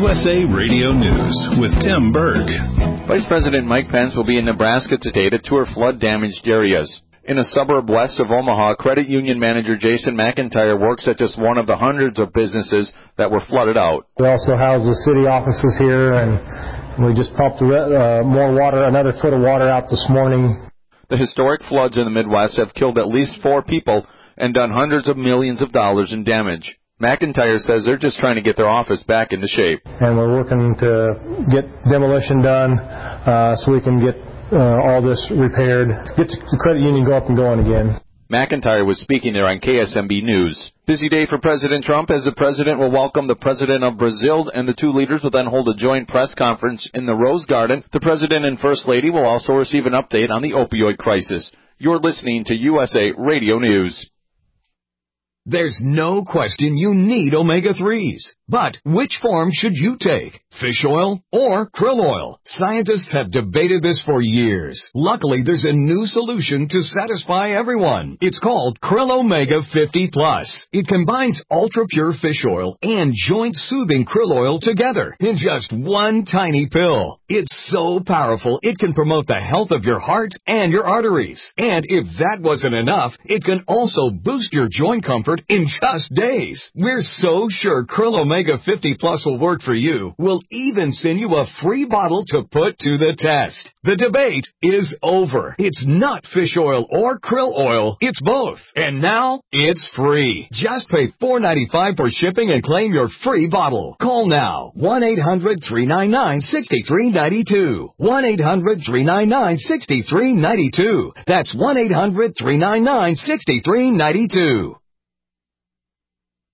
USA Radio News with Tim Berg. Vice President Mike Pence will be in Nebraska today to tour flood-damaged areas. In a suburb west of Omaha, credit union manager Jason McIntyre works at just one of the hundreds of businesses that were flooded out. We also house the city offices here, and we just pumped more water, another foot of water out this morning. The historic floods in the Midwest have killed at least 4 people and done hundreds of millions of dollars in damage. McIntyre says they're just trying to get their office back into shape. And we're working to get demolition done so we can get all this repaired, get the credit union go up and going again. McIntyre was speaking there on KSMB News. Busy day for President Trump as the president will welcome the president of Brazil, and the two leaders will then hold a joint press conference in the Rose Garden. The president and first lady will also receive an update on the opioid crisis. You're listening to USA Radio News. There's no question you need omega-3s. But which form should you take? Fish oil or krill oil? Scientists have debated this for years. Luckily, there's a new solution to satisfy everyone. It's called Krill Omega 50 Plus. It combines ultra-pure fish oil and joint-soothing krill oil together in just one tiny pill. It's so powerful, it can promote the health of your heart and your arteries. And if that wasn't enough, it can also boost your joint comfort in just days. We're so sure Krill Omega 50 Plus will work for you. We'll even send you a free bottle to put to the test. The debate is over. It's not fish oil or krill oil. It's both. And now, it's free. Just pay $4.95 for shipping and claim your free bottle. Call now. 1-800-399-6392. 1-800-399-6392. That's 1-800-399-6392.